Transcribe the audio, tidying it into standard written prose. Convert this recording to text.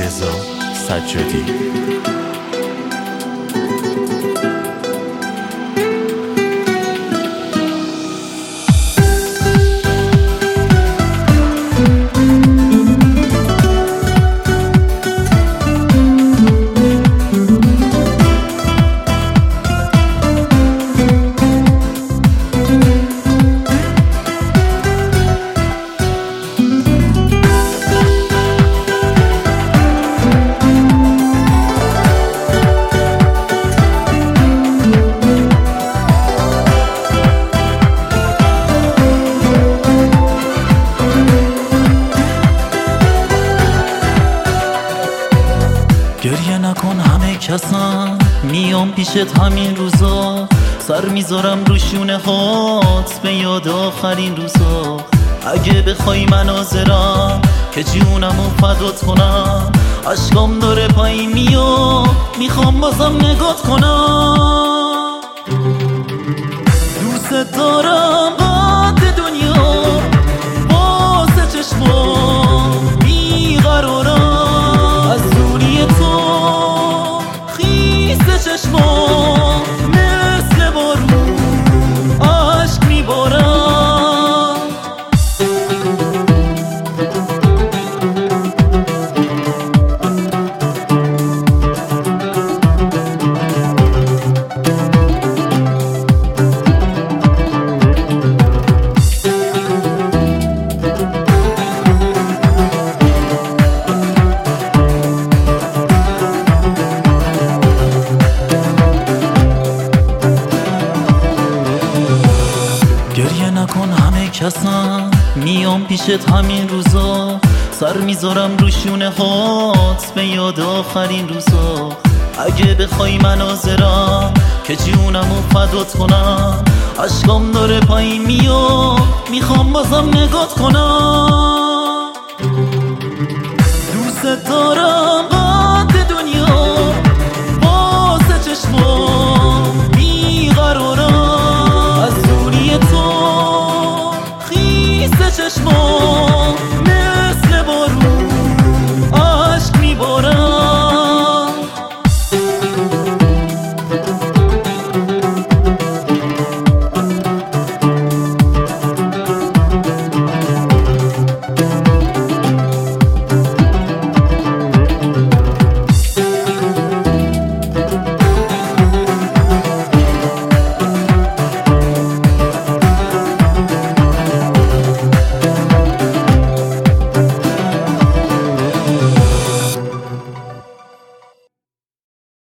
رضا سجادی. گریه نکن همه کسم، میام پیشت همین روزا، سر میذارم رو شونه هات به یاد آخرین روزا. اگه بخوای مناظرم که جونمو فدات کنم، اشکام داره پایین میاد میخوام بازم نگات کنم. دوست دارم قد دنیا واسه چشمام بیقرارم، از دوری تو خیس چشمام مثل بارون عشق میبارم. گریه نکن همه کسم، میام پیشت همین روزا، سر میذارم رو شونه هات به یاد آخرین روزا. اگه بخوای مناظرم که جونمو فدات کنم، اشکام داره پایین میاد میخوام بازم نگات کنم. دوست دارم